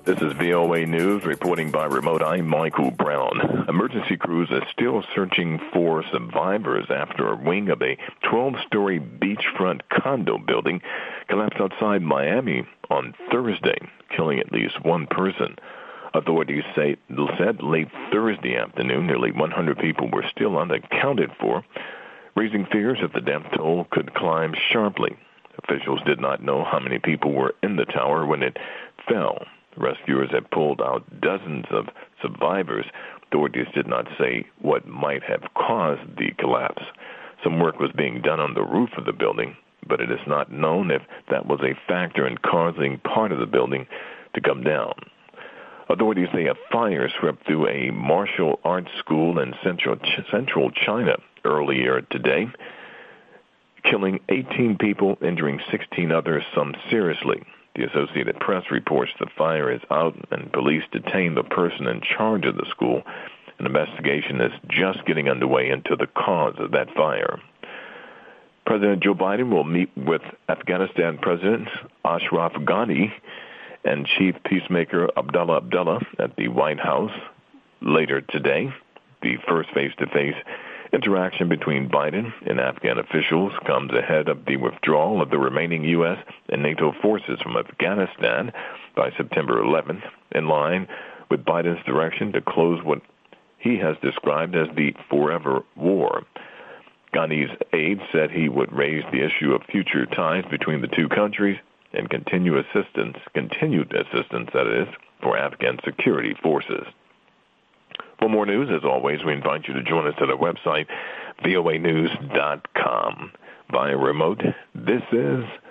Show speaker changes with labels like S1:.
S1: This is VOA News, reporting by remote. I'm Michael Brown. Emergency crews are still searching for survivors after a wing of a 12-story beachfront condo building collapsed outside Miami on Thursday, killing at least one person. Authorities said late Thursday afternoon nearly 100 people were still unaccounted for, raising fears that the death toll could climb sharply. Officials did not know how many people were in the tower when it fell. Rescuers have pulled out dozens of survivors. Authorities did not say what might have caused the collapse. Some work was being done on the roof of the building, but it is not known if that was a factor in causing part of the building to come down. Authorities say a fire swept through a martial arts school in central China earlier today, killing 18 people, injuring 16 others, some seriously. The Associated Press reports the fire is out and police detained the person in charge of the school. An investigation is just getting underway into the cause of that fire. President Joe Biden will meet with Afghanistan President Ashraf Ghani and Chief Peacemaker Abdullah Abdullah at the White House later today. The first face-to-face interaction between Biden and Afghan officials comes ahead of the withdrawal of the remaining U.S. and NATO forces from Afghanistan by September 11th, in line with Biden's direction to close what he has described as the forever war. Ghani's aide said he would raise the issue of future ties between the two countries and continued assistance, that is, for Afghan security forces. For more news, as always, we invite you to join us at our website, voanews.com. Via remote, this is